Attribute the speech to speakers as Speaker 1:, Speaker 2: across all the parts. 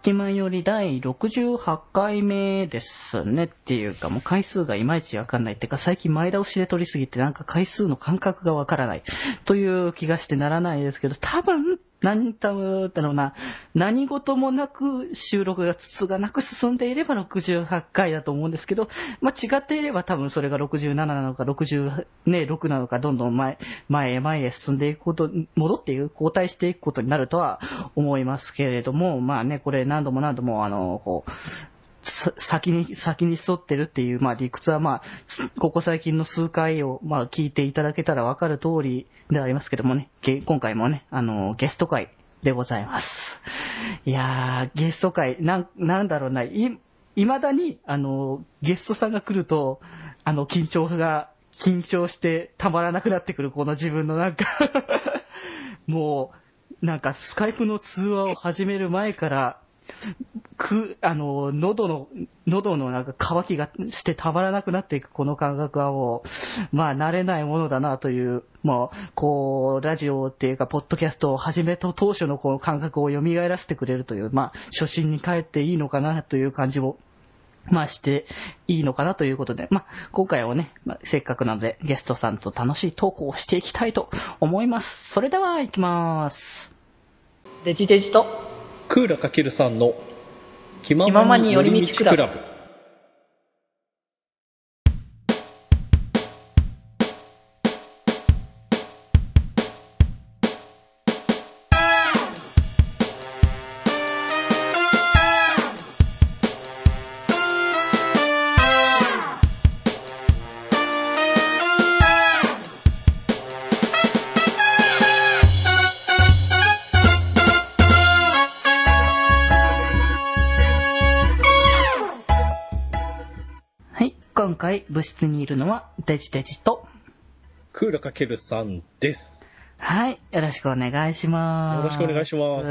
Speaker 1: 気まより第68回目ですねっていうか、もう回数がいまいちわかんないっていうか、最近前倒しで撮りすぎてなんか回数の感覚がわからないという気がしてならないですけど、多分何事もなく収録がつつがなく進んでいれば68回だと思うんですけど、まあ、違っていれば多分それが67なのか66なのか、どんどん前へ進んでいくこと、戻っていく、後退していくことになるとは思いますけれども、まあね、これ何度も先に沿ってるっていう、まあ理屈はまあ、ここ最近の数回をまあ聞いていただけたらわかる通りではありますけどもね、今回もね、ゲスト会でございます。いやー、ゲスト会、なんだろうな、未だに、ゲストさんが来ると、緊張してたまらなくなってくる、この自分のなんか、もう、なんかスカイプの通話を始める前から、喉のなんか渇きがしてたまらなくなっていくこの感覚はもう、まあ慣れないものだなという、もう、こう、ラジオっていうか、ポッドキャストを始めた当初のこの感覚を蘇らせてくれるという、まあ、初心に帰っていいのかなという感じも、まあしていいのかなということで、まあ今回はね、せっかくなのでゲストさんと楽しいトークをしていきたいと思います。それでは行きます。デジデジと
Speaker 2: クーラ×さんの気ま
Speaker 1: まに寄り道クラブ。今回部室にいるのはデジデジと
Speaker 2: クーラ×さんです。
Speaker 1: はい、よろしくお願いします。
Speaker 2: よろしくお願いします。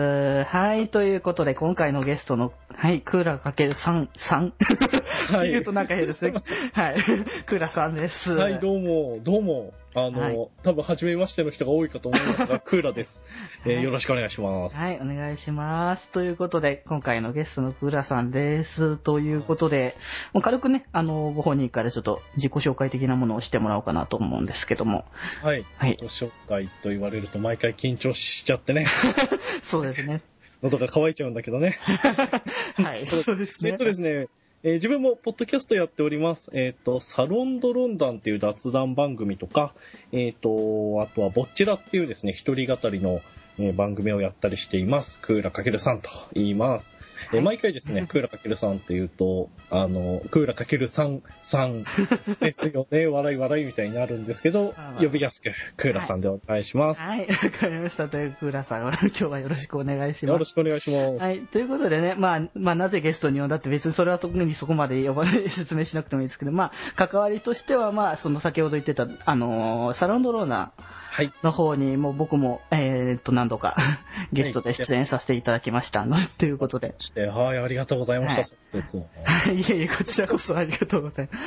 Speaker 1: はい、ということで今回のゲストの、はい、クーラ×さんって言うとなんか変ですね。はい、クーラさんです。
Speaker 2: はい、どうも。はい、多分初めましての人が多いかと思いますが、クーラです、はい。よろしくお願いします。
Speaker 1: はい、お願いします。ということで、今回のゲストのクーラさんです。ということで、もう軽くね、ご本人からちょっと自己紹介的なものをしてもらおうかなと思うんですけども。
Speaker 2: はい。自己紹介と言われると毎回緊張しちゃってね。
Speaker 1: そうですね。
Speaker 2: 喉が渇いちゃうんだけどね。
Speaker 1: はい、そうですね。
Speaker 2: ですね。自分もポッドキャストやっております。サロンドロンダンっていう雑談番組とか、あとはボッチラっていうですね、一人語りの番組をやったりしています。クーラ×さんと言います。毎回ですね、クーラ×さんって言うと、クーラ×さんですよね、笑いみたいになるんですけど、呼びやすく、クーラさんでお願いします。
Speaker 1: はい、わかりました。というクーラさん、今日はよろしくお願いします。
Speaker 2: よろしくお願いします。
Speaker 1: はい、ということでね、まあ、なぜゲストに呼んだって別にそれは特にそこまで説明しなくてもいいですけど、まあ、関わりとしては、まあ、その先ほど言ってた、サロンドローナーの方にも僕も、何度かゲストで出演させていただきましたということで。
Speaker 2: はい、ありがとうございました。
Speaker 1: はい、いえいえ、こちらこそありがとうございます。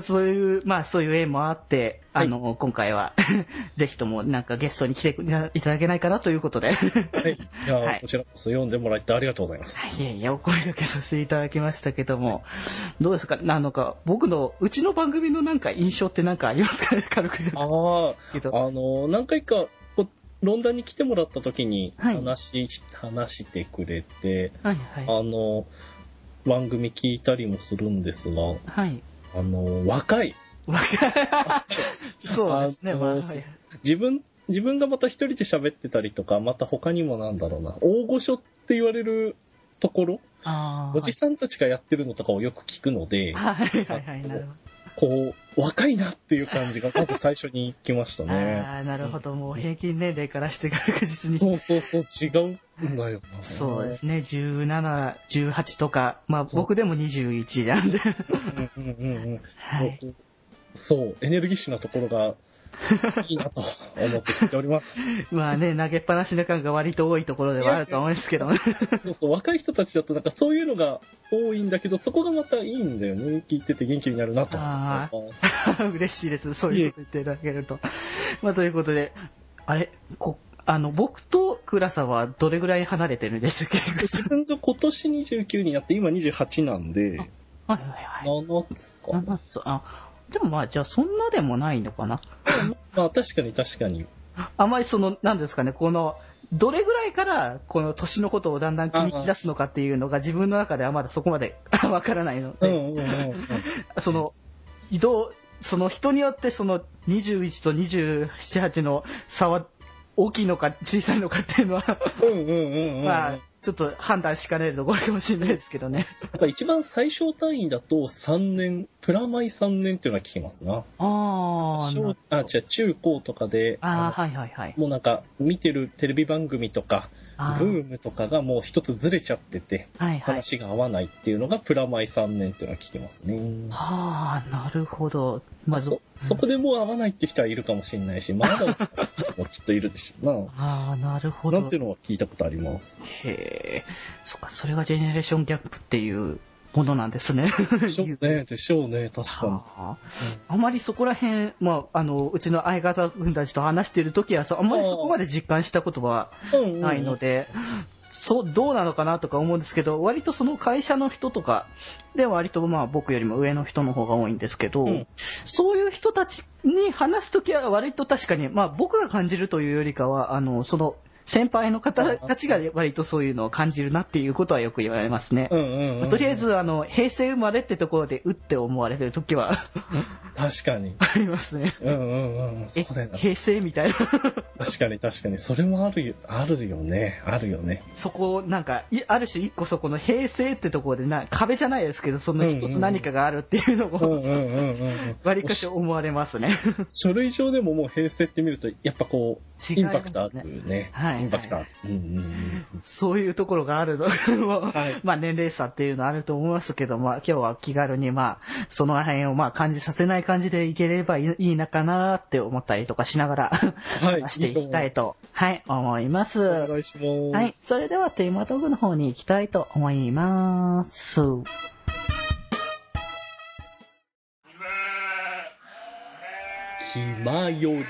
Speaker 1: まあ、そういう縁もあって、今回は、ぜひともなんかゲストに来ていただけないかなということで。はい。
Speaker 2: じゃあ、こちらこそ読んでもらってありがとうございます。
Speaker 1: いえいえ、お声掛けさせていただきましたけども、どうですか、うちの番組のなんか印象ってなんかありますかね、軽く。
Speaker 2: 何回か、ロンダンに来てもらった時に話してくれて、番組聞いたりもするんですが、若い。
Speaker 1: そうですね、
Speaker 2: 自分がまた一人で喋ってたりとか、また他にも大御所って言われるところ、おじさんたちがやってるのとかをよく聞くので、
Speaker 1: なるほど。
Speaker 2: こう、若いなっていう感じがまず最初に来ましたね。
Speaker 1: なるほど。もう平均年齢からして確実に。
Speaker 2: そう、違うんだよな。
Speaker 1: そうですね。17、18とか、まあ僕でも21なんで。
Speaker 2: そう、エネルギッシュなところがいいなと思って聞いております。
Speaker 1: まあね、投げっぱなしの感が割と多いところではあると思うんですけどね。
Speaker 2: そう、若い人たちだとなんかそういうのが多いんだけど、そこがまたいいんだよね。聞いてて元気になるなと思います。
Speaker 1: 嬉しいです。そういうこと言っていただけると。まあということで、僕とクーラさんはどれぐらい離れてるんでしたっけ？
Speaker 2: 自分と今年29になって、今28なんで、
Speaker 1: はいはいはい。
Speaker 2: 7つか。
Speaker 1: 7つ。でもまあ、じゃあそんなでもないのかな。
Speaker 2: まあ確かに確かに。
Speaker 1: あまりなんですかね、どれぐらいからこの年のことをだんだん気にしだすのかっていうのが自分の中ではまだそこまでわからないので、人によって21と27、8の差は大きいのか小さいのかっていうのはまあちょっと判断しかねるところかもしれないですけどね。
Speaker 2: なんか一番最小単位だと3年、プラマイ3年っていうのは聞きますな。じゃあ中高とかで、
Speaker 1: はいはいはい。
Speaker 2: もうなんか見てるテレビ番組とか、ブームとかがもう一つずれちゃってて、話が合わないっていうのがプラマイ3年っていうのは聞きますね。
Speaker 1: なるほど。まず
Speaker 2: そこでもう合わないって人はいるかもしれないし、まだ人もきっといるでしょうな。
Speaker 1: なるほど。
Speaker 2: なんていうのは聞いたことあります。
Speaker 1: へえ。そっか、それがジェネレーションギャップっていうものなんですね。
Speaker 2: でしょうね、確かに。
Speaker 1: あまりそこら辺、うちの相方君たちと話しているときはあんまりそこまで実感したことはないので、どうなのかなとか思うんですけど、割とその会社の人とかで割と僕よりも上の人の方が多いんですけど、そういう人たちに話すときは割と確かに、僕が感じるというよりかは、先輩の方たちが割とそういうのを感じるなっていうことはよく言われますね。とりあえず平成生まれってところでって思われてる時は
Speaker 2: 確かに
Speaker 1: ありますね。
Speaker 2: そうだよな。
Speaker 1: 平成みたいな
Speaker 2: 確かにそれもあるよね。
Speaker 1: そこなんかある種一個そこの平成ってところで壁じゃないですけど、その一つ何かがあるっていうのも割かし思われますね。
Speaker 2: 書類上でももう平成って見るとやっぱこうインパクトあるね。インパクトある。
Speaker 1: そういうところがあるの年齢差っていうのはあると思いますけど、今日は気軽にその辺を感じさせない感じでいければいいのかなって思ったりとかしながら話していきたいと思います。
Speaker 2: お願いします。
Speaker 1: はい、それではテーマトークの方に行きたいと思います。
Speaker 2: 気まより。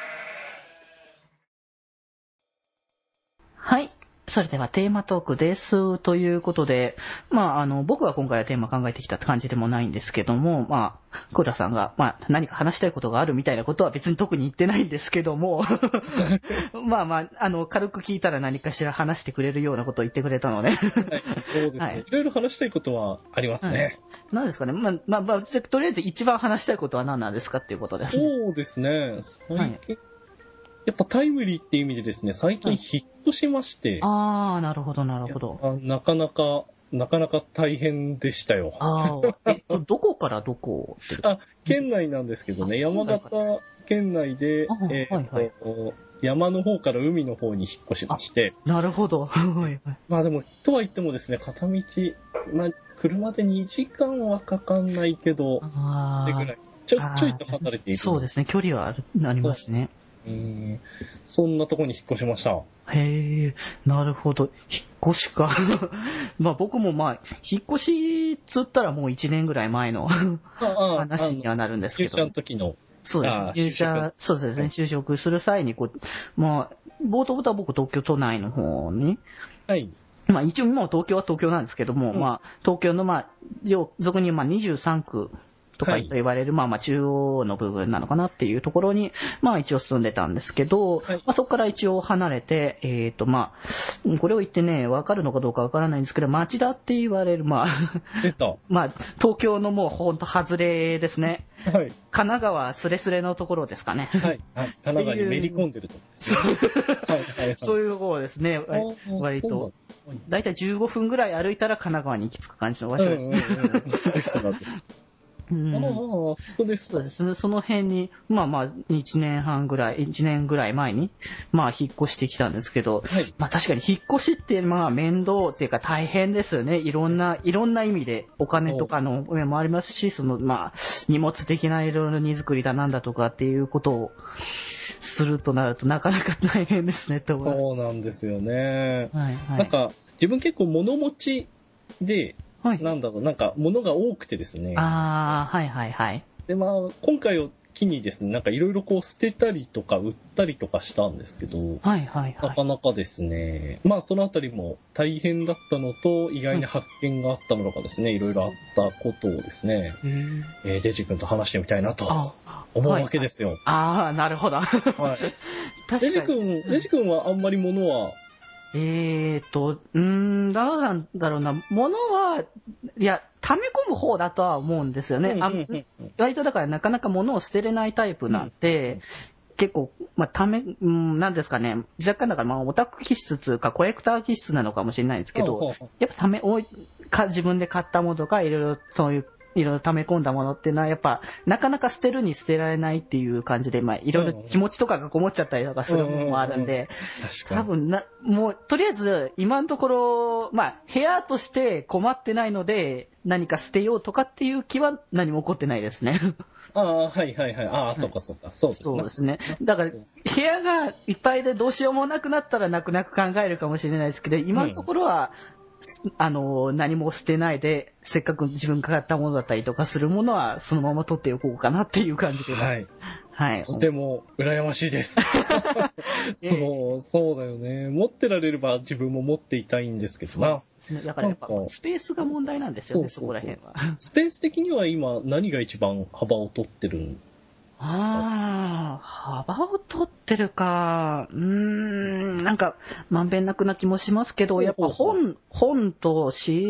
Speaker 1: はい。それではテーマトークです。ということで、僕が今回はテーマ考えてきたって感じでもないんですけども、クーラさんが、何か話したいことがあるみたいなことは別に特に言ってないんですけども、軽く聞いたら何かしら話してくれるようなことを言ってくれたので、
Speaker 2: そうですね。いろいろ話したいことはありますね。
Speaker 1: 何ですかね。とりあえず一番話したいことは何なんですかっていうことですね。
Speaker 2: そうですね。最近、やっぱタイムリーっていう意味でですね、最近引っ越しまして。
Speaker 1: なるほど。
Speaker 2: なかなか大変でしたよ。
Speaker 1: どこからどこ
Speaker 2: 県内なんですけどね、山形県内で、山の方から海の方に引っ越しまして。
Speaker 1: なるほど。
Speaker 2: でも、とは言ってもですね、片道、車で2時間はかかんないけど、ってぐらいちょいと離れている。
Speaker 1: そうですね、距離はありますね。
Speaker 2: そんなところに引っ越しました。
Speaker 1: へえ、なるほど。引っ越しか。僕も引っ越しつったらもう1年ぐらい前の話にはなるんですけど。
Speaker 2: 入社の時の。
Speaker 1: そうですね。そうですね。就職する際に冒頭は僕東京都内の方に。一応もう東京は東京なんですけども、東京の俗に23区とかと言われる、中央の部分なのかなっていうところに、一応住んでたんですけど、そこから一応離れて、これを言ってね、わかるのかどうかわからないんですけど、町田って言われる、東京のもうほんと外れですね。神奈川スレスレのところですかね。
Speaker 2: 神奈川にめり込んでるところです。
Speaker 1: そういうところですね。割と。だいたい15分ぐらい歩いたら神奈川に行き着く感じの場所ですね。そうですね。その辺に、1年ぐらい前に、引っ越してきたんですけど、確かに引っ越しって面倒っていうか大変ですよね。いろんな意味で、お金とかの上もありますし、荷物的ないろいろ荷造りだなんだとかっていうことをするとなるとなかなか大変ですね、と思います。
Speaker 2: そうなんですよね。なんか、自分結構物持ちで、物が多くてですね。
Speaker 1: で、
Speaker 2: 今回機にですね、なんかいろいろこう捨てたりとか売ったりとかしたんですけど、
Speaker 1: はいはいは。
Speaker 2: ないかなかですね、まあそのあたりも大変だったのと、意外な発見があったのがですね、いろいろあったことをですね、デジ君と話してみたいなと思うわけですよ。はい、
Speaker 1: ああ、なるほど。はい。
Speaker 2: 確かに。デジ君はあんまり物は、
Speaker 1: どうなんだろうな。物は、いや、溜め込む方だとは思うんですよね。割とだからなかなか物を捨てれないタイプなんで、結構、まあ、なんですかね、若干だからまあオタク気質というかコレクター気質なのかもしれないんですけど、やっぱ自分で買ったものとかいろいろそういういろいろ溜め込んだものっていうのはやっぱなかなか捨てるに捨てられないっていう感じで、まあいろいろ気持ちとかがこもっちゃったりとかするものもあるんで、多分もうとりあえず今のところ、まあ部屋として困ってないので何か捨てようとかっていう気は何も起こってないですね。
Speaker 2: ああ、はいはいはい。ああ、そうかそうか。
Speaker 1: そうですね。だから、部屋がいっぱいでどうしようもなくなったら泣く泣く考えるかもしれないですけど、今のところは、何も捨てないで、せっかく自分が買ったものだったりとかするものは、そのまま取っておこうかなっていう感じで。
Speaker 2: はい。
Speaker 1: はい。
Speaker 2: とても羨ましいです。そうだよね。持ってられれば自分も持っていたいんですけどな。
Speaker 1: だからやっぱスペースが問題なんですよね、そこら辺は。
Speaker 2: スペース的には今何が一番幅を取ってるん
Speaker 1: 幅を取ってるか、なんか、まんべんなくな気もしますけど、やっぱ本と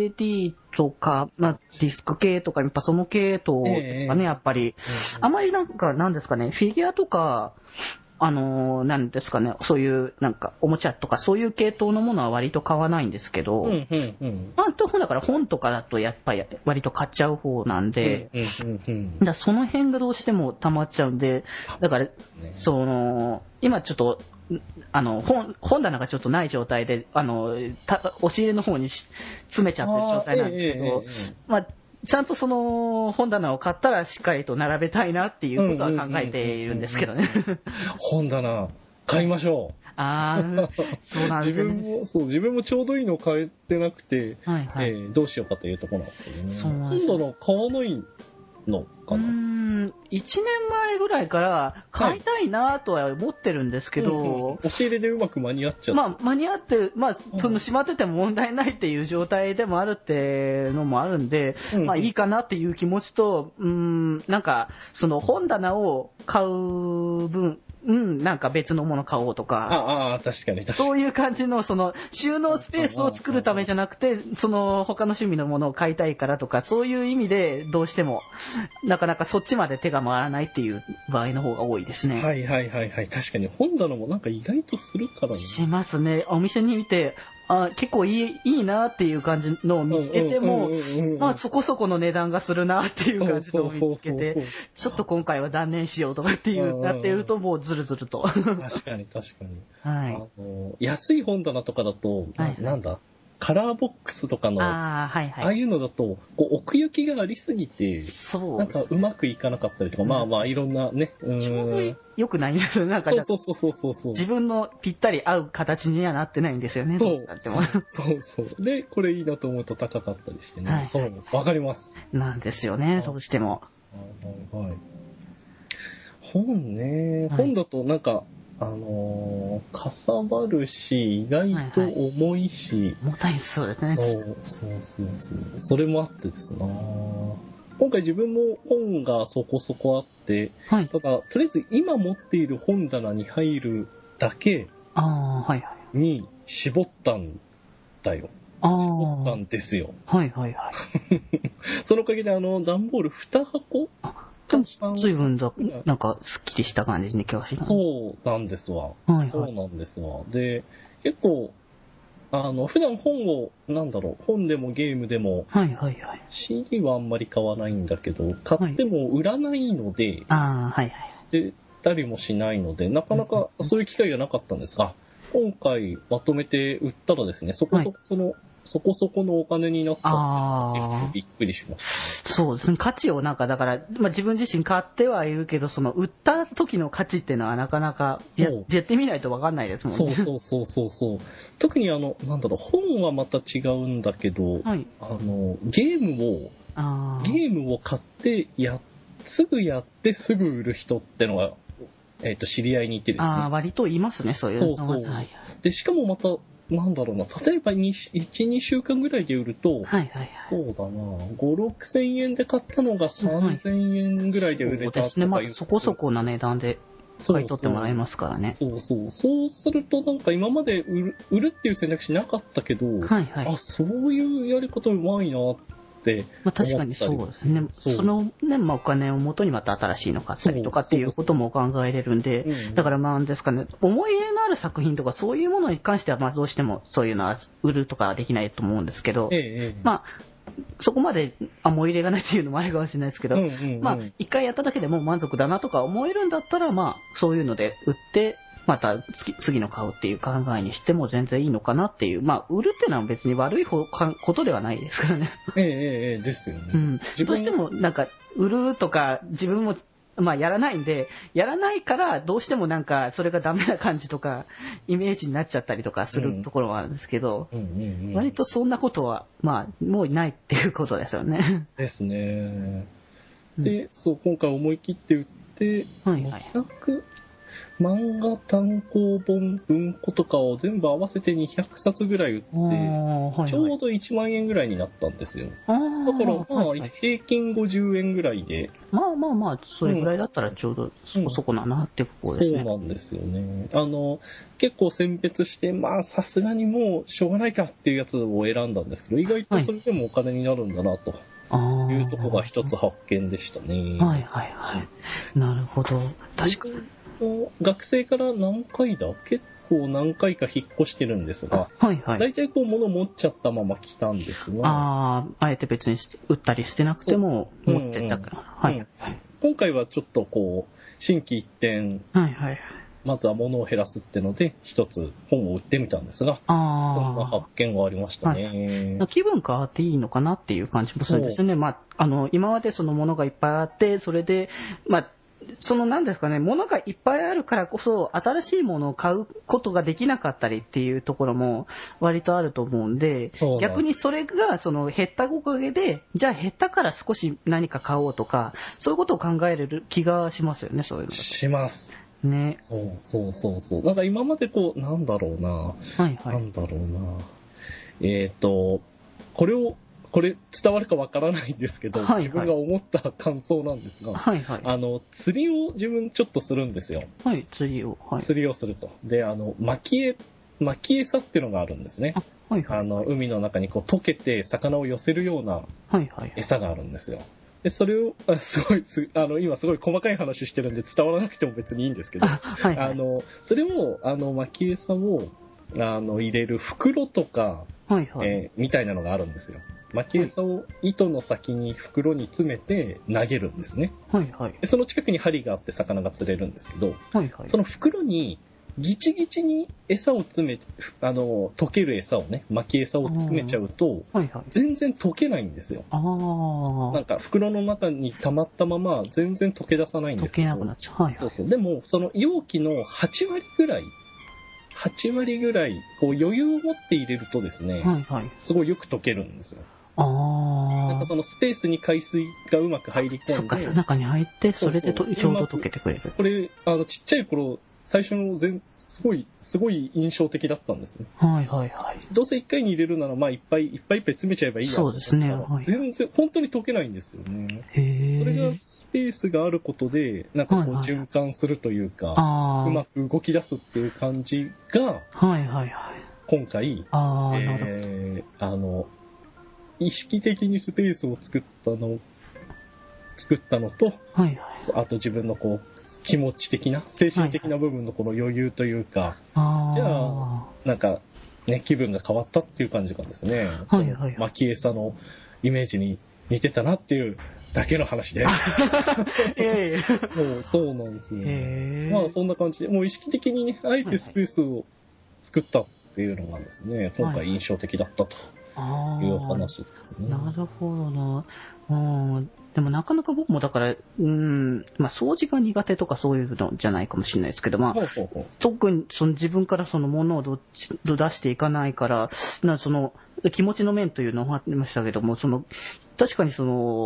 Speaker 1: CD とか、まあ、ディスク系とか、やっぱその系統ですかね、やっぱり。あまりなんですかね、フィギュアとか、なんですかね、そういう、なんか、おもちゃとか、そういう系統のものは割と買わないんですけど、だから本とかだとやっぱり割と買っちゃう方なんで、だその辺がどうしても溜まっちゃうんで、だから、今ちょっと、本棚がちょっとない状態で、押し入れの方に詰めちゃってる状態なんですけど、まあ、ちゃんとその本棚を買ったらしっかりと並べたいなっていうことは考えているんですけどね。
Speaker 2: 本棚、買いましょう。
Speaker 1: そうなんですよね。
Speaker 2: 自分もちょうどいいの買えてなくて、どうしようかというところなんですけどね。
Speaker 1: そうなんですよ。
Speaker 2: 本棚買わないのかな。
Speaker 1: 1年前ぐらいから買いたいなとは思ってるんですけど、
Speaker 2: 押し入れでうまく間に合っちゃう。
Speaker 1: まあ間に合ってる、まあそのしまってても問題ないっていう状態でもあるってのもあるんで、まあいいかなっていう気持ちと、なんかその本棚を買う分、なんか別のもの買おうとか。
Speaker 2: 確かに。
Speaker 1: そういう感じの、その、収納スペースを作るためじゃなくて、その、他の趣味のものを買いたいからとか、そういう意味で、どうしても、なかなかそっちまで手が回らないっていう場合の方が多いですね。
Speaker 2: はい。確かに、本棚もなんか意外とするからね。
Speaker 1: しますね。お店に見て、結構いいなっていう感じのを見つけても、まあそこそこの値段がするなっていう感じのを見つけて、ちょっと今回は断念しようとかっていうなってるともうずるずると。
Speaker 2: 確かに。はい。安い本棚とかだと、なんだカラーボックスとかの、ああいうのだと、こう奥行きがありすぎて、なんかうまくいかなかったりとか、まあいろんなね。
Speaker 1: ちょうど良くないんですよ。なんか
Speaker 2: そう。
Speaker 1: 自分のぴったり合う形にはなってないんですよね。
Speaker 2: そう。で、これいいなと思うと高かったりしてね。そう、わかります。
Speaker 1: なんですよね、どうしても。
Speaker 2: はい。本ね、本だとなんか、かさばるし、意外と重いし。
Speaker 1: 重たいそうですね。
Speaker 2: そう。それもあってですな。今回自分も本がそこそこあって、ただ、とりあえず今持っている本棚に入るだけに絞ったんだよ。絞ったんですよ。そのおかげで段ボール2箱
Speaker 1: 随分なんかすっきりした感じに今日は
Speaker 2: そうなんですわ。で、結構、普段本でもゲームでも、CD はあんまり買わないんだけど、買っても売らないので、捨てたりもしないので、なかなかそういう機会がなかったんですが、今回まとめて売ったらですね、そこそこのお金になったので、びっくりしました。
Speaker 1: そうですね。価値をだから、自分自身買ってはいるけど、その売った時の価値っていうのはなかなかやってみないと分かんないですもんね。
Speaker 2: そう。特に本はまた違うんだけど、ゲームを買ってやっすぐやってすぐ売る人ってのが、知り合いにいてですね。
Speaker 1: 割といますね、そういうの。
Speaker 2: そうそう。
Speaker 1: はい、
Speaker 2: で、しかもまた、なんだろうな、例えば1、2週間ぐらいで売ると、
Speaker 1: はいはい。
Speaker 2: そうだな、5、6千円で買ったのが3000円ぐらいで売れたとか
Speaker 1: ですね、まあ、そこそこな値段で買い取ってもらえますからね。
Speaker 2: そうすると、なんか今まで売るっていう選択肢なかったけど、
Speaker 1: はいはい。
Speaker 2: あ、そういうやり方うまいなって。
Speaker 1: まあ、確かにそうですね。そのね、まあ、お金を元にまた新しいの買ったりとかっていうことも考えれるんで、だからまあですかね、思い入れのある作品とかそういうものに関してはまあどうしてもそういうのは売るとかはできないと思うんですけど、まあそこまで思い入れがないっていうのもあるかもしれないですけど、まあ一回やっただけでもう満足だなとか思えるんだったら、まあそういうので売ってまた次の買うっていう考えにしても全然いいのかなっていう、まあ売るっていうのは別に悪いことではないですからね。
Speaker 2: ですよね。
Speaker 1: どうしてもなんか売るとか自分もまあやらないんで、やらないからどうしてもなんかそれがダメな感じとかイメージになっちゃったりとかするところはあるんですけど、割とそんなことはまあもうないっていうことですよね。
Speaker 2: ですね。で、そう今回思い切って売って、漫画単行本文庫とかを全部合わせて200冊ぐらい売って、ちょうど1万円ぐらいになったんですよ。だからまあ平均50円ぐらいで。
Speaker 1: まあ、それぐらいだったらちょうどそこそこだなってころですね。
Speaker 2: そうなんですよね。結構選別して、まあさすがにもうしょうがないかっていうやつを選んだんですけど、意外とそれでもお金になるんだなと。いうところが一つ発見でしたね。
Speaker 1: なるほど。確かに。
Speaker 2: 学生から何回だ結構何回か引っ越してるんですが、大体こう物持っちゃったまま来たんですが、
Speaker 1: あえて別に売ったりしてなくても持ってたから。
Speaker 2: 今回はちょっとこう、心機一転、まずは物を減らすってので、一つ本を売ってみたんですが、そんな発見がありましたね。
Speaker 1: 気分変わっていいのかなっていう感じもするんですよね。まあ、今までその物がいっぱいあって、それで、まあ、その何ですかね、物がいっぱいあるからこそ、新しいものを買うことができなかったりっていうところも割とあると思うんで、逆にそれがその減ったおかげで、じゃあ減ったから少し何か買おうとか、そういうことを考えれる気がしますよね、そういうの。
Speaker 2: します。
Speaker 1: ね。
Speaker 2: そう。なんか今までこう、なんだろうな。なんだろうな。これ伝わるかわからないんですけど、自分が思った感想なんですが、釣りを自分ちょっとするんですよ。
Speaker 1: 釣りを
Speaker 2: すると。で、巻き餌っていうのがあるんですね。海の中にこう溶けて魚を寄せるような餌があるんですよ。で、それを、今すごい細かい話してるんで伝わらなくても別にいいんですけど、それを、巻き餌を、入れる袋とか、みたいなのがあるんですよ。巻き餌を糸の先に袋に詰めて投げるんですね。でその近くに針があって魚が釣れるんですけど、その袋にギチギチに餌を詰め、溶ける餌をね、巻き餌を詰めちゃうと、全然溶けないんですよ。なんか袋の中に溜まったまま全然溶け出さないんですけど。
Speaker 1: 溶けなくなっちゃう。
Speaker 2: でも、その容器の8割ぐらい、こう余裕を持って入れるとですね、すごいよく溶けるんですよ。なんかそのスペースに海水がうまく入り込んで。
Speaker 1: そっか、中に入って、それでちょうど溶けてくれる。
Speaker 2: これ、ちっちゃい頃、最初のすごい印象的だったんですね。どうせ1回に入れるなら、まあいっぱい詰めちゃえばいいや。
Speaker 1: そうですね。
Speaker 2: 全然、本当に溶けないんですよね。それがスペースがあることで、なんかこう循環するというか、うまく動き出すっていう感じが、今回、意識的にスペースを作ったのと、あと自分のこう気持ち的な精神的な部分のこの余裕というか、じゃあなんかね気分が変わったっていう感じがですね、巻き餌のイメージに似てたなっていうだけの話でそうなんですね。まあそんな感じでもう意識的にねあえてスペースを作ったっていうのがですね、今回印象的だったという話ですね。
Speaker 1: なるほどな。でもなかなか僕もだから、まあ掃除が苦手とかそういうのじゃないかもしれないですけど、まあ、特にその自分からそのものを出していかないから、その気持ちの面というのをありましたけども、確かにその、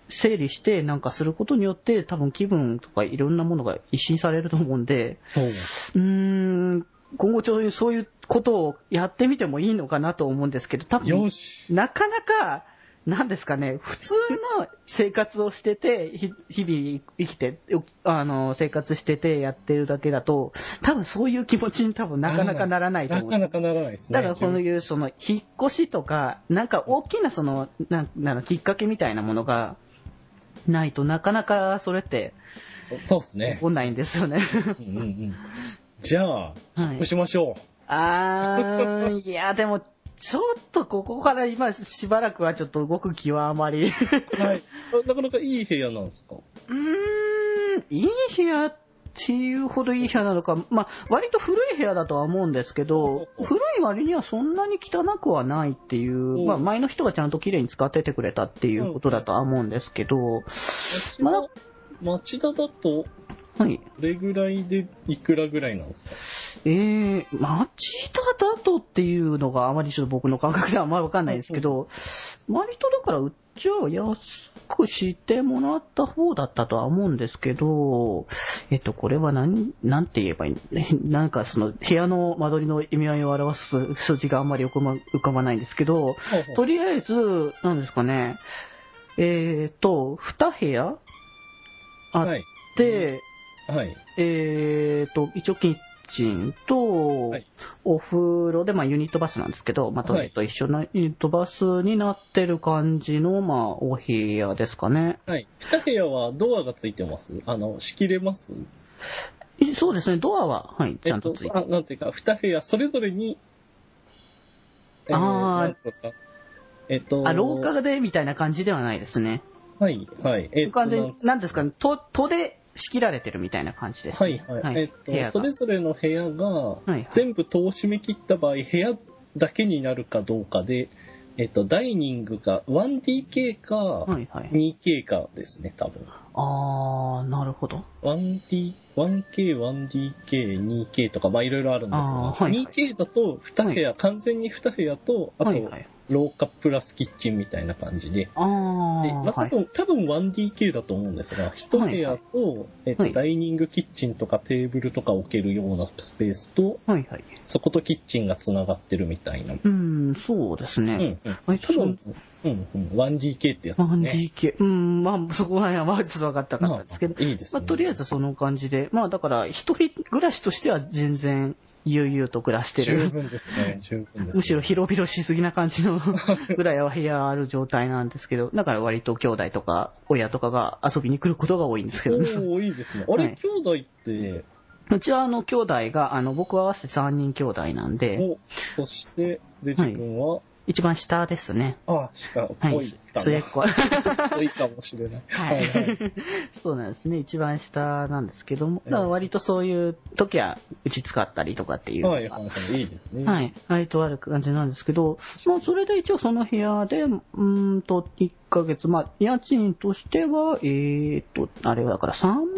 Speaker 1: 整理してなんかすることによって多分気分とかいろんなものが一新されると思うんで、今後そういうことをやってみてもいいのかなと思うんですけど、多分なかなかなんですかね、普通の生活をしてて、日々生きて、生活しててやってるだけだと、多分そういう気持ちに多分なかなかならないと思うんです。
Speaker 2: なかなかならないですね。
Speaker 1: だからこういうその引っ越しとか、なんか大きなその、きっかけみたいなものがないとなかなかそれって、
Speaker 2: そうですね。
Speaker 1: 起こんないんですよね。
Speaker 2: じゃあ、引っ越しましょ
Speaker 1: う。いや、でも、ちょっとここから今しばらくはちょっと動く気はあまり。
Speaker 2: はい。なかなかいい部屋なんですか？
Speaker 1: いい部屋っていうほどいい部屋なのか、まあ、割と古い部屋だとは思うんですけど、古い割にはそんなに汚くはないっていう、まあ、前の人がちゃんと綺麗に使っててくれたっていうことだとは思うんですけど、
Speaker 2: 町田だと、
Speaker 1: はい。
Speaker 2: どれぐらいでいくらぐらいなんですか？
Speaker 1: 町田だとっていうのがあまりちょっと僕の感覚ではあんまりわかんないですけど、割とだからうちは安くしてもらった方だったとは思うんですけど、これはなんて言えばいいのなんかその部屋の間取りの意味合いを表す数字があんまり浮かばないんですけど、とりあえず、なんですかね、2部屋あって、
Speaker 2: はい。
Speaker 1: 一応キッチンと、お風呂で、まあユニットバスなんですけど、まあトイレと一緒のユニットバスになってる感じの、まあお部屋ですかね。
Speaker 2: はい。2部屋はドアがついてます？仕切れます？
Speaker 1: そうですね、ドアは、はい、ちゃんとついて
Speaker 2: なんていうか、2部屋それぞれに、
Speaker 1: 廊下でみたいな感じではないですね。
Speaker 2: はい、はい。
Speaker 1: 完全に、なんですかね、戸で仕切られてるみたいな感じですね。
Speaker 2: はい、はい。それぞれの部屋が、全部戸を閉め切った場合、部屋だけになるかどうかで、ダイニングが 1DK か 2K かですね、多分。
Speaker 1: なるほど。
Speaker 2: 1K、1DK、2K とか、まあいろいろあるんですが、2K だと2部屋、完全に2部屋と、あと、廊下プラスキッチンみたいな感じで、多分 1DK だと思うんですが、1部屋と、ダイニングキッチンとかテーブルとか置けるようなスペースと、そことキッチンがつながってるみたいな。
Speaker 1: そうですね。
Speaker 2: 多分、1DK ってやつですね。
Speaker 1: 1DK。まあ、そこはちょっと分かったかったんですけど、
Speaker 2: いいですね。
Speaker 1: とりあえずその感じで、まあだから、一人暮らしとしては全然、悠々と暮らしてる。
Speaker 2: 十分ですね。
Speaker 1: むしろ広々しすぎな感じのぐらいは部屋ある状態なんですけど、だから割と兄弟とか親とかが遊びに来ることが多いんですけどね。
Speaker 2: いいですね。あれ、兄弟って、
Speaker 1: うちは兄弟が、僕は合わせて3人兄弟なんで。
Speaker 2: そして、自分は、
Speaker 1: 一番下ですね。
Speaker 2: 下。
Speaker 1: 末っ子。
Speaker 2: 多いかもしれない。
Speaker 1: そうなんですね。一番下なんですけども、だから割とそういう時はうち使ったりとかっていう。
Speaker 2: いいですね。
Speaker 1: 割とある感じなんですけど、まあそれで一応その部屋で、1ヶ月、まあ家賃としては、あれはだから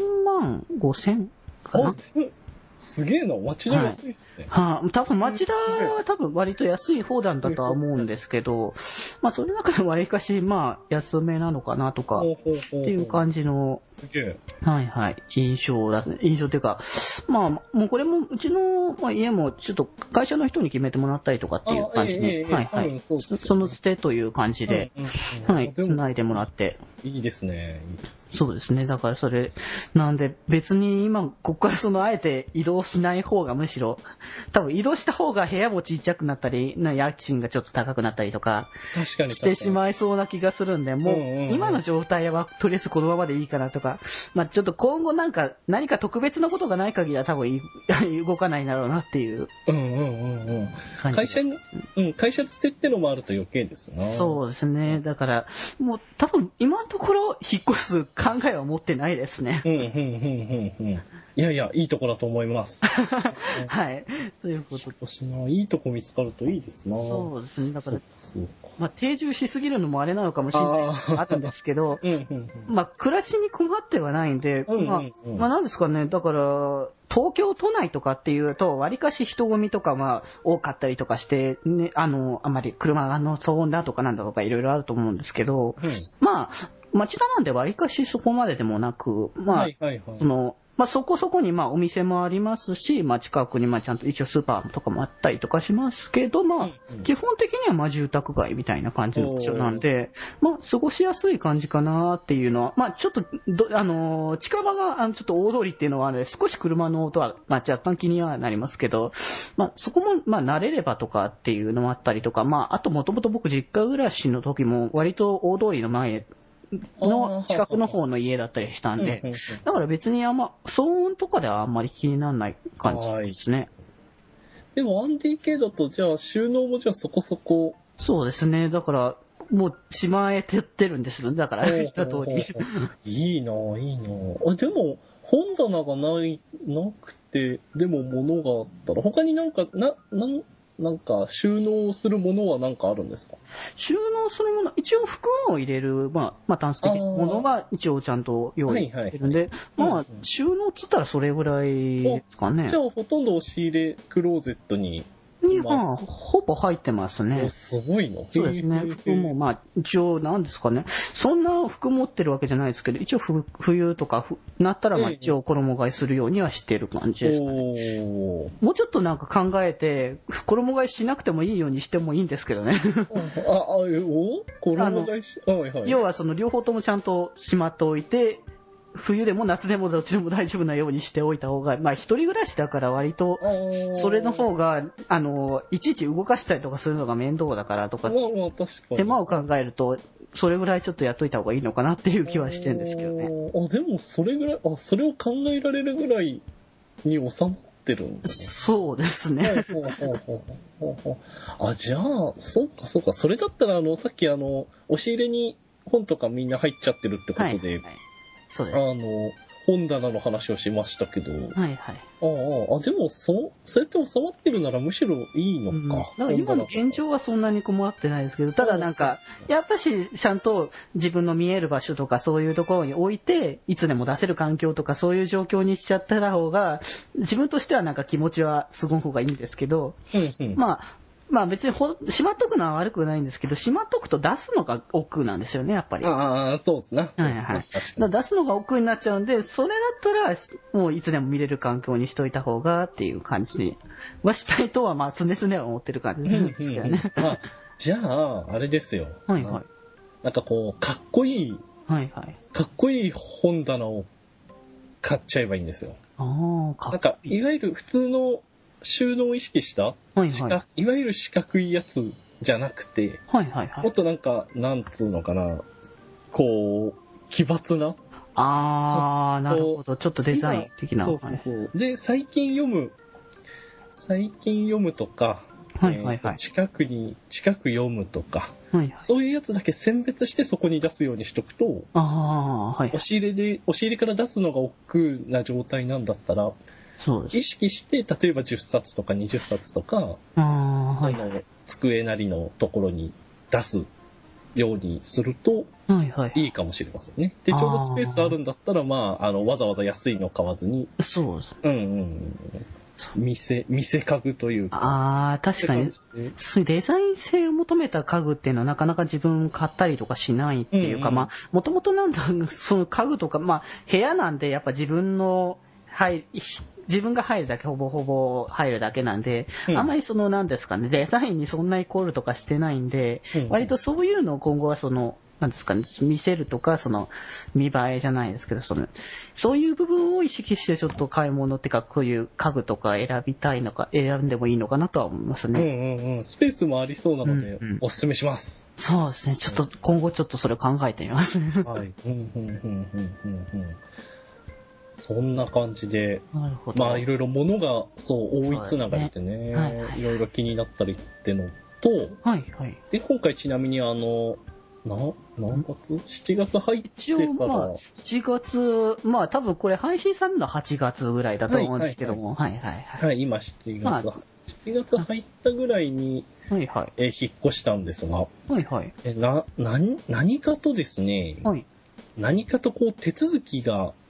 Speaker 1: 35,000かな。
Speaker 2: すげえな、町田安いっすね。
Speaker 1: 多分町田は多分割と安い方なんだとは思うんですけど、まあそれの中で割かしまあ安めなのかなとかっていう感じの、印象だね。印象っていうか、まあもうこれもうちの家もちょっと会社の人に決めてもらったりとかっていう感じに、その捨てという感じで、繋いでもらって。
Speaker 2: いいですね。
Speaker 1: そうですね。だからそれ、なんで別に今、ここからあえて移動しない方がむしろ、多分移動した方が部屋もちっちゃくなったり、家賃がちょっと高くなったりとか、してしまいそうな気がするんで、もう、今の状態はとりあえずこのままでいいかなとか、まあちょっと今後何か特別なことがない限りは多分動かないんだろうなっていう感じです。
Speaker 2: 会社捨てってのもあると余計ですな。
Speaker 1: そうですね。だから、もう多分今のところ引っ越す考えは持ってないですね。
Speaker 2: いやいや、いいとこだと思います。
Speaker 1: ということで。
Speaker 2: いいとこ見つかるといいですな。
Speaker 1: そうですね。だから、まあ定住しすぎるのもあれなのかもしれないあるんですけど、まあ暮らしに困ってはないんで、まあなんですかね。だから、東京都内とかっていうと、わりかし人混みとかは多かったりとかして、ね、あんまり車の騒音だとかなんだとかいろいろあると思うんですけど、まあ、 町田なんで割かしそこまででもなく、まあ、
Speaker 2: はいはいはい。
Speaker 1: そこそこにお店もありますし、近くにちゃんと一応スーパーとかもあったりとかしますけど、基本的には住宅街みたいな感じの場所なんで、過ごしやすい感じかなっていうのは、ちょっと近場がちょっと大通りっていうのはね、少し車の音は若干気にはなりますけど、そこも慣れればとかっていうのもあったりとか、あともともと僕実家暮らしの時も割と大通りの前の近くの方の家だったりしたんで、だから別に騒音とかではあんまり気にならない感じですね。
Speaker 2: でも 1DK だとじゃあ収納もじゃあそこそこ。
Speaker 1: そうですね。だからもうしまえてってるんですよね。だから言った通り。
Speaker 2: いいなぁいいなぁ。でも本棚がなくて、でも物があったら他になんか収納するものは何かあるんですか？
Speaker 1: 収納するもの、一応服を入れる、タンス的なものが一応ちゃんと用意してるんで、収納っつったらそれぐらいですかね。
Speaker 2: じゃあほとんど押し入れクローゼットに
Speaker 1: ほぼ入ってますね。
Speaker 2: すごいの。
Speaker 1: そうですね。服も一応なんですかね。そんな服持ってるわけじゃないですけど、一応冬とかなったら一応衣替えするようにはしてる感じですかね。もうちょっとなんか考えて衣替えしなくてもいいようにしてもいいんですけどね。
Speaker 2: 衣替えし、
Speaker 1: 要は両方ともちゃんとしまっておいて。冬でも夏でもどっちでも大丈夫なようにしておいた方が、一人暮らしだから割と、それの方が、いちいち動かしたりとかするのが面倒だからとか、手間を考えると、それぐらいちょっとやっといた方がいいのかなっていう気はしてるんですけどね。
Speaker 2: でもそれぐらい、それを考えられるぐらいに収まってるんだね。
Speaker 1: そうですね。
Speaker 2: じゃあ、そうか。それだったら、さっき押し入れに本とかみんな入っちゃってるってことで、
Speaker 1: そうです。
Speaker 2: 本棚の話をしましたけど。でも、それって収まってるならむしろいいのか。
Speaker 1: だから今の現状はそんなに困ってないですけど、ただやっぱしちゃんと自分の見える場所とかそういうところに置いて、いつでも出せる環境とかそういう状況にしちゃった方が、自分としては気持ちはすごい方がいいんですけど、別にしまっとくのは悪くないんですけど、しまっとくと出すのが億劫なんですよね、やっぱり。
Speaker 2: そうですね。
Speaker 1: 出すのが億劫になっちゃうんで、それだったら、もういつでも見れる環境にしといた方がっていう感じにはしたいとは、常々は思ってる感じなんですけどね。
Speaker 2: じゃあ、あれですよ。なんかこう、かっこいい本棚を買っちゃえばいいんですよ。いわゆる普通の収納を意識した、いわゆる四角いやつじゃなくて、もっとなんつうのかな、こう、奇抜な。
Speaker 1: なるほど。ちょっとデザイン的な。
Speaker 2: で、最近読むとか、近く読むとか、そういうやつだけ選別してそこに出すようにしとくと、押し入れから出すのが億劫な状態なんだったら、意識して、例えば10冊とか20冊とか、机なりのところに出すようにすると、いいかもしれませんね。で、ちょうどスペースあるんだったら、わざわざ安いの買わずに、
Speaker 1: そうですね。
Speaker 2: 見せ家具というか。
Speaker 1: 確かに。そういうデザイン性を求めた家具っていうのはなかなか自分買ったりとかしないっていうか、もともとその家具とか、部屋なんでやっぱ自分が入るだけほぼ入るだけなんで、あんまりなんですかね、デザインにそんなイコールとかしてないんで、割とそういうのを今後はなんですかね、見せるとか、見栄えじゃないですけど、そういう部分を意識してちょっと買い物っていうか、こういう家具とか選んでもいいのかなとは思いますね。
Speaker 2: スペースもありそうなので、おすすめします。
Speaker 1: そうですね。ちょっと今後ちょっとそれを考えてみますね。
Speaker 2: そんな感じで、いろいろ物が多いつながりでね、いろいろ気になったりってのと、で、今回ちなみに何月 ?7 月入ってから。
Speaker 1: 7月、多分これ配信されるのは8月ぐらいだと思うんですけども、
Speaker 2: 今7月。7月入ったぐらいに、引っ越したんですが、何かとですね、何かとこう手続きが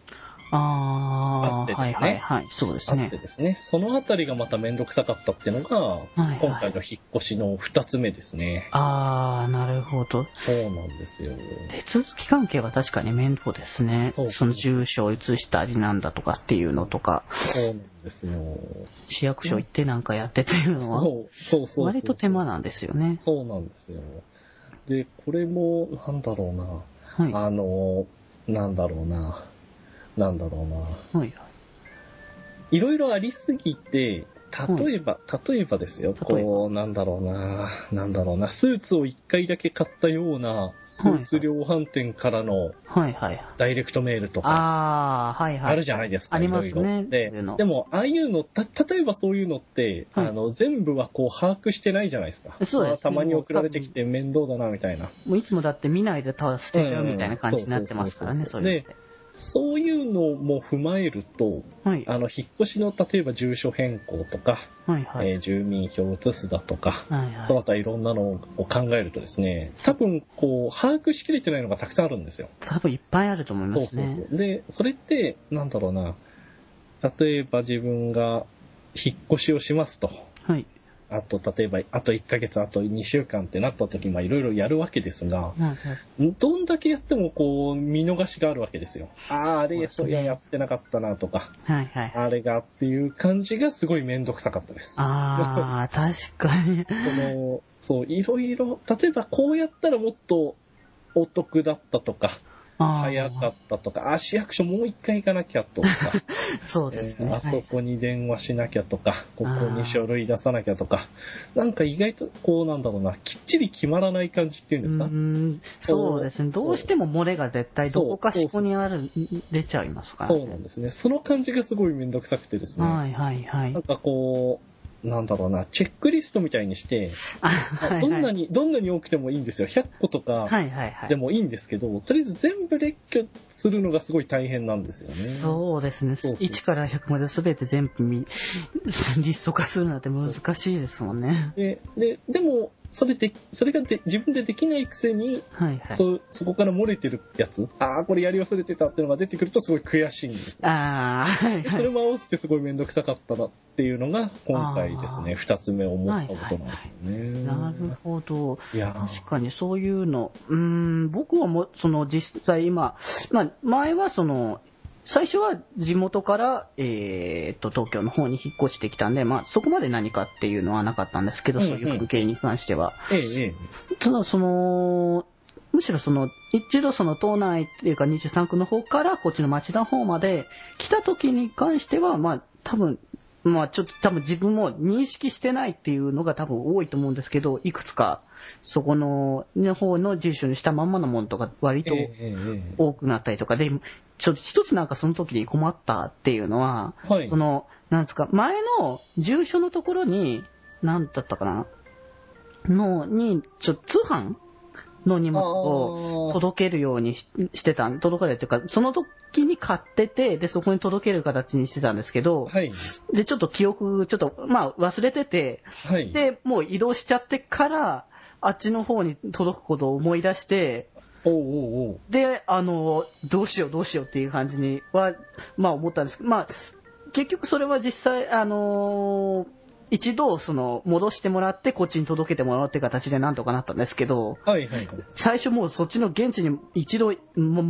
Speaker 1: ああ、はい
Speaker 2: ってですね
Speaker 1: はいはい。そうですね
Speaker 2: あって。ですね、そのあたりがまためんどくさかったっていうのが、
Speaker 1: はい
Speaker 2: 今回の引っ越しの2つ目ですね。
Speaker 1: ああ、なるほど。
Speaker 2: そうなんですよ。
Speaker 1: 手続き関係は確かに面倒ですね。
Speaker 2: そう
Speaker 1: その住所を移したりなんだとかっていうのとか、
Speaker 2: そうなんですよ。
Speaker 1: 市役所行ってなんかやってっていうのは、
Speaker 2: そう。
Speaker 1: 割と手間なんですよね。
Speaker 2: そうなんですよ。で、これも、なんだろうな。
Speaker 1: はい。
Speaker 2: なんだろうな。
Speaker 1: はい。
Speaker 2: いろいろありすぎて、例えばですよ、
Speaker 1: 例えば
Speaker 2: こう、なんだろうな、スーツを1回だけ買ったような、スーツ量販店からの
Speaker 1: はいはい。
Speaker 2: ダイレクトメールとか、
Speaker 1: ああ、はいはい。
Speaker 2: あるじゃないですか。
Speaker 1: ありますね。
Speaker 2: いろいろ
Speaker 1: そういうの
Speaker 2: でも、ああいうの、例えばそういうのって、
Speaker 1: はい
Speaker 2: 全部はこう把握してないじゃないですか。
Speaker 1: そうですね
Speaker 2: たまに送られてきて面倒だな、みたいな。
Speaker 1: もういつもだって見ないでただ捨てちゃうみたいな感じになってますからね、そういうのって。
Speaker 2: そういうのも踏まえると、
Speaker 1: はい。
Speaker 2: 引っ越しの例えば住所変更とか、
Speaker 1: はいはい。
Speaker 2: 住民票を移すだとか、
Speaker 1: はいはい。
Speaker 2: その他いろんなのを考えるとですね、多分こう把握しきれてないのがたくさんあるんですよ。
Speaker 1: 多分いっぱいあると思いますね。
Speaker 2: で、それってなんだろうな、例えば自分が引っ越しをしますと。
Speaker 1: はい。
Speaker 2: 例えば、あと1ヶ月、あと2週間ってなった時、いろいろやるわけですが、
Speaker 1: はいはい。
Speaker 2: どんだけやってもこう、見逃しがあるわけですよ。あれ、そういや、やってなかったなとか、
Speaker 1: はいはい。
Speaker 2: あれがっていう感じがすごいめんどくさかったです。
Speaker 1: ああ、確かに。
Speaker 2: そう、いろいろ、例えばこうやったらもっとお得だったとか、早かったとか、市役所もう一回行かなきゃとか、
Speaker 1: そうですね。
Speaker 2: あそこに電話しなきゃとか、ここに書類出さなきゃとか、なんか意外とこうなんだろうな、きっちり決まらない感じっていうんですか。
Speaker 1: そうですね。どうしても漏れが絶対どこかしこに出ちゃいますからね。
Speaker 2: そうなんですね。その感じがすごいめんどくさくてですね。
Speaker 1: はいはいはい。
Speaker 2: なんかこう、なんだろうな、チェックリストみたいにして、どんなに多くてもいいんですよ。100個とかでもいいんですけど、とりあえず全部列挙するのがすごい大変なんですよね。
Speaker 1: そうですね。1から100まで全て全部リスト化するなんて難しいですもんね。
Speaker 2: でも、それが自分でできないくせに、
Speaker 1: はいはい、
Speaker 2: そこから漏れてるやつ、これやり忘れてたっていうのが出てくるとすごい悔しいんですよ。
Speaker 1: はいはい、
Speaker 2: それも合わせてすごいめんどくさかったなっていうのが今回ですね、2つ目思ったことなんですよね。
Speaker 1: なるほど。確かにそういうの、僕はも実際今、前は最初は地元から、東京の方に引っ越してきたんで、そこまで何かっていうのはなかったんですけど、そういう関係に関しては。ただ、むしろ一度島内っていうか23区の方からこっちの町田の方まで来た時に関しては、多分自分も認識してないっていうのが多分多いと思うんですけど、いくつかそこの方の住所にしたまんまのものとか割と多くなったりとかで、ちょっと一つなんかその時に困ったっていうのは、なんですか、前の住所のところに、何だったかな通販の荷物を届けるようにしてた、届かれるというか、その時に買ってて、で、そこに届ける形にしてたんですけど、で、ちょっと記憶、忘れてて、で、もう移動しちゃってから、あっちの方に届くことを思い出して、で、どうしようっていう感じには、思ったんですけど、結局それは実際、一度戻してもらってこっちに届けてもらうっていう形でなんとかなったんですけど、最初もうそっちの現地に一度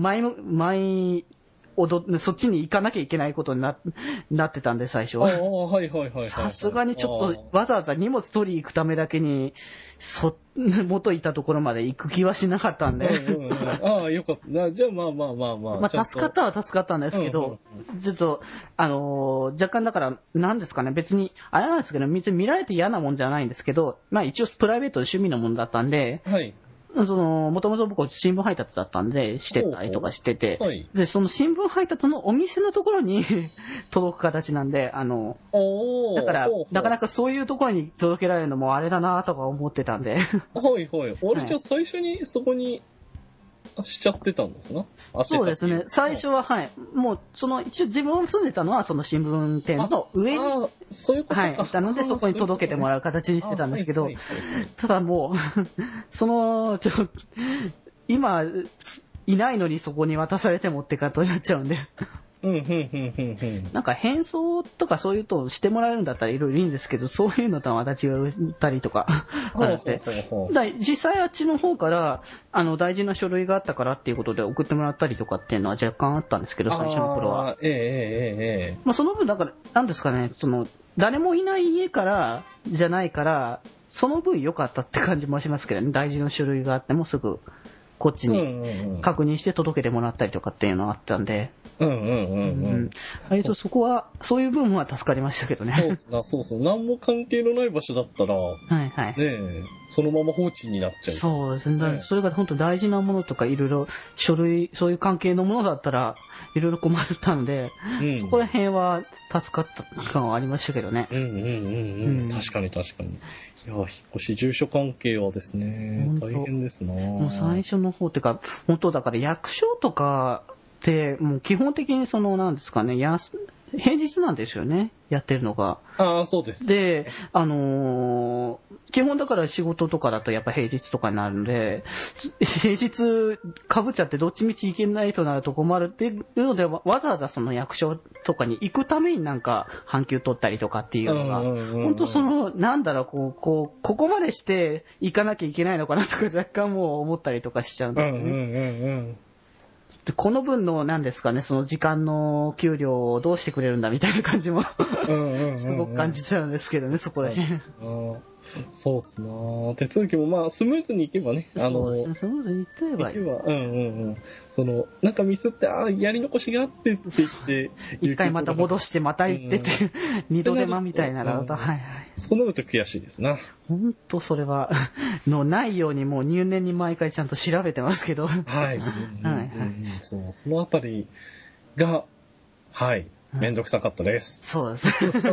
Speaker 1: そっちに行かなきゃいけないことになってたんで最初は。さすがにちょっとわざわざ荷物取り行くためだけに元いたところまで行く気はしなかったんで。
Speaker 2: よかった。じゃあ
Speaker 1: 助かったは助かったんですけど、ちょっと若干だからなんですかね、別にあれなんですけど、別に見られて嫌なもんじゃないんですけど、一応プライベートで趣味のものだったんで。もともと僕は新聞配達だったんで、してたりとかしてて、で、その新聞配達のお店のところに届く形なんで、だから、なかなかそういうところに届けられるのもあれだなとか思ってたんで。
Speaker 2: じゃあ最初にそこにしちゃってたんですな。
Speaker 1: そうですね。最初は、もう、一応自分が住んでたのは、その新聞店の上に、いたので、そこに届けてもらう形にしてたんですけど、ただもう、今、いないのにそこに渡されてもってことになっちゃうんで。 なんか変装とかそういうとしてもらえるんだったらいろいろいいんですけど、そういうのとはまた違ったりとかあるって。実際あっちの方から、大事な書類があったからっていうことで送ってもらったりとかっていうのは若干あったんですけど、最初の頃は。まあその分、だから、なんですかね、誰もいない家からじゃないから、その分良かったって感じもしますけどね、大事な書類があってもすぐこっちに確認して届けてもらったりとかっていうのがあったんで、そこは、そういう部分は助かりましたけどね。
Speaker 2: そうそう。何も関係のない場所だったら、そのまま放置になっちゃう。
Speaker 1: そうですね。それが本当大事なものとかいろいろ書類、そういう関係のものだったら、いろいろ困ったんで、そこら辺は助かった感はありましたけどね。
Speaker 2: 確かに。いや、引っ越し住所関係はですね、大変ですな。
Speaker 1: もう最初の方っていうか、本当だから役所とかって、もう基本的になんですかね、平日なんですよね、やってるのが。
Speaker 2: ああ、そうです。
Speaker 1: で、基本だから仕事とかだとやっぱ平日とかになるんで、平日かぶっちゃってどっちみち行けないとなると困るっていうので、わざわざその役所とかに行くためになんか半休取ったりとかっていうのが、本当なんだろう、ここまでして行かなきゃいけないのかなとか若干もう思ったりとかしちゃうんですよね。この分の何ですかね、その時間の給料をどうしてくれるんだみたいな感じもすごく感じちゃうんですけどね、そこら辺。
Speaker 2: そうっすな。手続きもまあスムーズにいけばね。
Speaker 1: そうですね、スムーズにいけばいい。
Speaker 2: なんかミスって、やり残しがあってって言って、
Speaker 1: 一回また戻してまた行ってて、二度手間みたいなのと、
Speaker 2: そうなると悔しいですな。
Speaker 1: 本当それはないようにもう入念に毎回ちゃんと調べてますけど。
Speaker 2: そのあたりが、めんどくさかったです。
Speaker 1: そうです。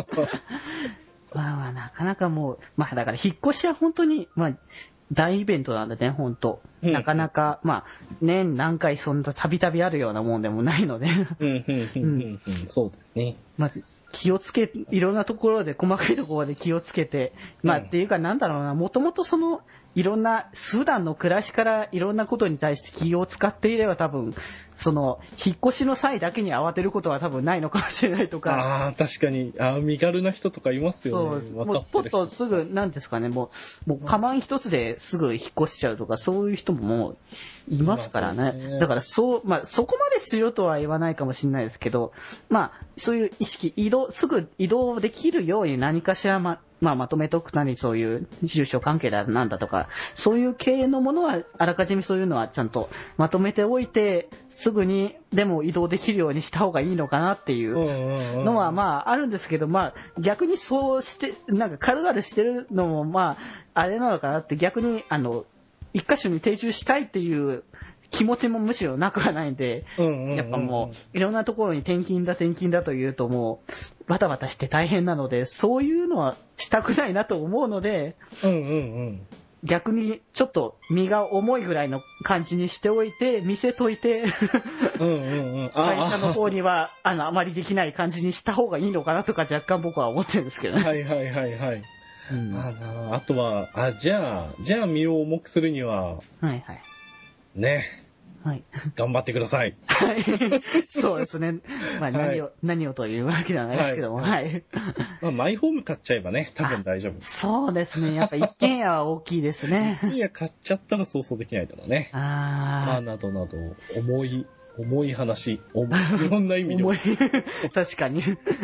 Speaker 1: まあなかなかもう、だから引っ越しは本当に、大イベントなんでね、本当。なかなか、年何回そんなたびたびあるようなもんでもないので。
Speaker 2: そうですね。
Speaker 1: 気をつけ、いろんなところで、細かいところで気をつけて、っていうかなんだろうな、もともといろんな、普段の暮らしからいろんなことに対して気を使っていれば多分、引っ越しの際だけに慌てることは多分ないのかもしれないとか。
Speaker 2: 確かに。身軽な人とかいますよね。
Speaker 1: そうです。もうポッとすぐ、なんですかね、もうカバン一つですぐ引っ越しちゃうとか、そういう人ももういますからね。だからそこまでしろとは言わないかもしれないですけど、そういう意識、すぐ移動できるように何かしらまとめておくなり、そういう住所関係だなんだとか、そういう系のものは、あらかじめそういうのはちゃんとまとめておいて、すぐにでも移動できるようにした方がいいのかなっていうのは、あるんですけど、逆にそうして、なんか軽々してるのも、あれなのかなって、逆に、一箇所に定住したいっていう気持ちもむしろなくはないんで、やっぱもう、いろんなところに転勤だというともう、バタバタして大変なので、そういうのはしたくないなと思うので、逆にちょっと身が重いぐらいの感じにしておいて、見せといて、会社の方にはあまりできない感じにした方がいいのかなとか若干僕は思ってるんですけどね。
Speaker 2: あとは、じゃあ身を重くするには、ね。頑張ってください。
Speaker 1: そうですね。何をというわけではないですけども、
Speaker 2: マイホーム買っちゃえばね、多分大丈夫。
Speaker 1: そうですね。やっぱ一軒家は大きいですね。
Speaker 2: 一軒家買っちゃったら想像できないだろうね。などなど、重い話、いろんな意味で。
Speaker 1: 確かに。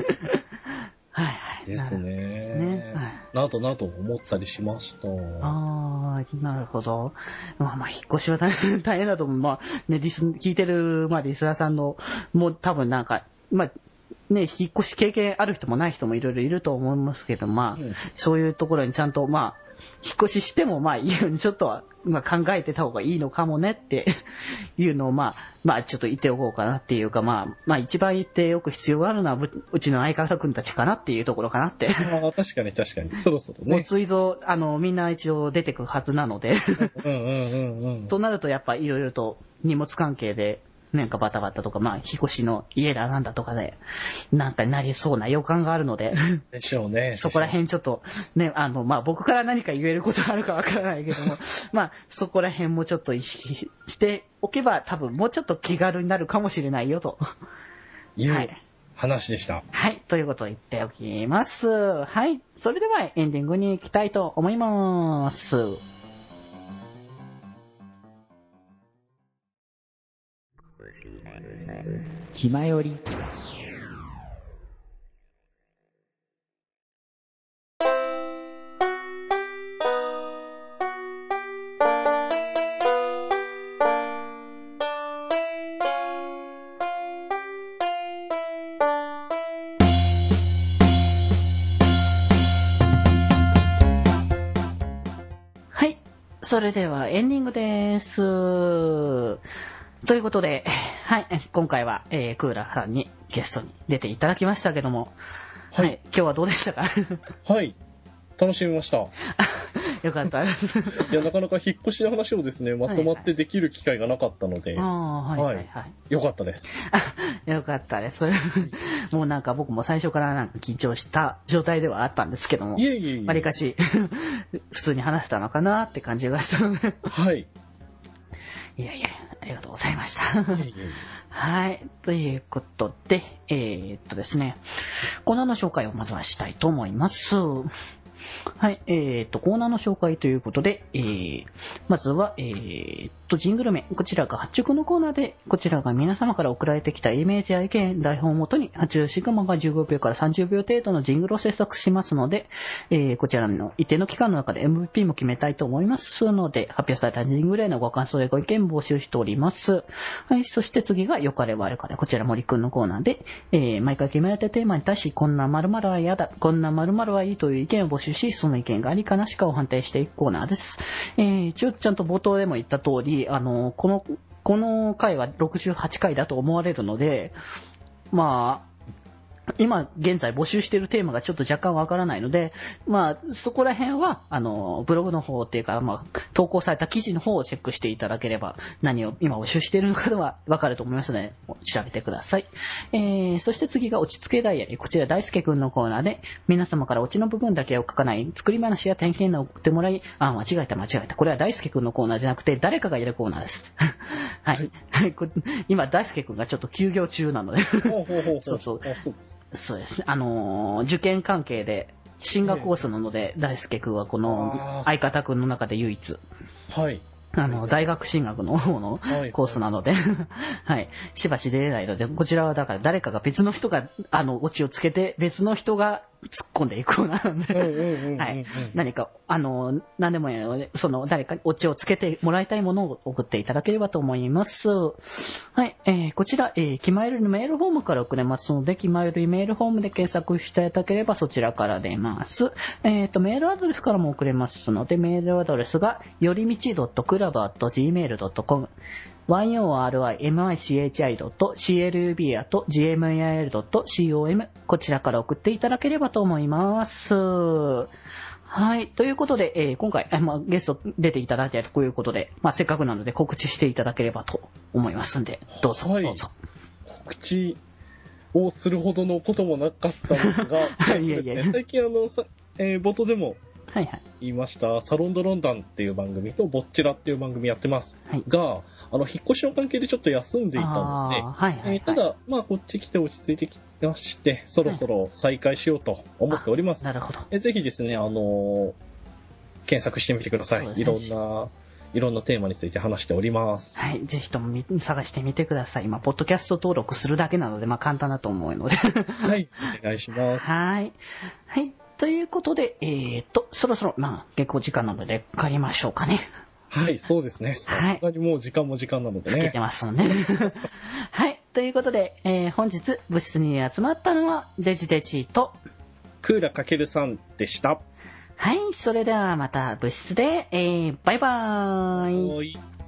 Speaker 2: ですね。などなど思ったりしました。
Speaker 1: なるほど。引っ越しは大変だと思う。聞いてる、リスナーさんの、もう多分なんか、引っ越し経験ある人もない人もいろいろいると思いますけど、そういうところにちゃんと、引っ越ししてもいいようにちょっとは考えてた方がいいのかもねっていうのをちょっと言っておこうかなっていうか一番言っておく必要があるのはうちの相方くんたちかなっていうところかなって。
Speaker 2: 確かにそろそろね。
Speaker 1: もう追蔵みんな一応出てくるはずなのでとなるとやっぱいろいろと荷物関係でなんかバタバタとか、引っ越しの家だなんだとかで、なんかなりそうな予感があるので。
Speaker 2: でしょうね。
Speaker 1: そこら辺ちょっと、ね、僕から何か言えることがあるかわからないけども、そこら辺もちょっと意識しておけば、多分もうちょっと気軽になるかもしれないよと。
Speaker 2: いう話でした。
Speaker 1: はい。ということを言っておきます。はい。それではエンディングに行きたいと思います。気まより。それではエンディングです。ということで、はい、今回は、クーラーさんにゲストに出ていただきましたけども、はい、今日はどうでしたか？
Speaker 2: はい、楽しみました。
Speaker 1: よかったです。
Speaker 2: いや、なかなか引っ越しの話をですね、まとまってできる機会がなかったので、よかったです。
Speaker 1: よかったです。もうなんか僕も最初からなんか緊張した状態ではあったんですけども、わりかし普通に話せたのかなって感じがしたので、はい。いやいや、ありがとうございました。はい。ということで、ですね、コーナーの紹介をまずはしたいと思います。はい、コーナーの紹介ということで、まずは、ジングル名、こちらが発注のコーナーで、こちらが皆様から送られてきたイメージや意見、台本をもとに、発注シグマが15秒から30秒程度のジングルを制作しますので、こちらの一定の期間の中で MVP も決めたいと思いますので、発表されたジングルへのご感想やご意見募集しております。はい、そして次が良かれ悪かれ、こちら森くんのコーナーで、毎回決められたテーマに対し、こんな〇〇は嫌だ、こんな〇〇はいいという意見を募集し、その意見がありかなしかを判定していくコーナーです。一応ちゃんと冒頭でも言った通り、この回は68回だと思われるので、まあ、今現在募集しているテーマがちょっと若干わからないので、まあそこら辺はブログの方っていうか、まあ投稿された記事の方をチェックしていただければ何を今募集しているのかはわかると思いますので調べてください。そして次が落ち着けダイヤリー、こちら大輔くんのコーナーで皆様からオチの部分だけを書かない作り話や点検を送ってもらい、間違えたこれは大輔くんのコーナーじゃなくて誰かがやるコーナーです。はい、はい、今大輔くんがちょっと休業中なのでそうですね。受験関係で進学コースなので、大輔くんはこの相方くんの中で唯一、はい、大学進学の方のコースなので、はい、しばし出れないので、こちらはだから誰かが別の人がオチをつけて別の人が突っ込んでいくコーナーなんで、はい、何か何でもいいので、誰かにオチをつけてもらいたいものを送っていただければと思います。はい、こちら、気まよりのメールフォームから送れますので、気まよりメールフォームで検索していただければそちらから出ます。メールアドレスからも送れますので、メールアドレスがよりみち.club@gmail.com yorimichi.club@gmail.com こちらから送っていただければと思います。はい。ということで、今回、ゲスト出ていただいてということで、せっかくなので告知していただければと思いますんで、どうぞ、はい、どうぞ。
Speaker 2: 告知をするほどのこともなかったんですが、最近冒頭でも言いました、サロンドロンダンっていう番組とボッチラっていう番組やってますが、引っ越しの関係でちょっと休んでいたので、ただ、こっち来て落ち着いてきまして、そろそろ再開しようと思っております。
Speaker 1: なるほど。
Speaker 2: ぜひですね、検索してみてください。いろんなテーマについて話しております。
Speaker 1: はい。ぜひとも探してみてください。今、ポッドキャスト登録するだけなので、簡単だと思うので。
Speaker 2: はい。お願いします。
Speaker 1: はい。はい。ということで、そろそろ、結構時間なので帰りましょうかね。
Speaker 2: はい、そうですね。さすがにもう時間も時間なのでね。
Speaker 1: 老けてますので。はい。ということで、本日部室に集まったのはデジデジと
Speaker 2: クーラかけるさんでした。
Speaker 1: はい。それではまた部室で、バイバーイ。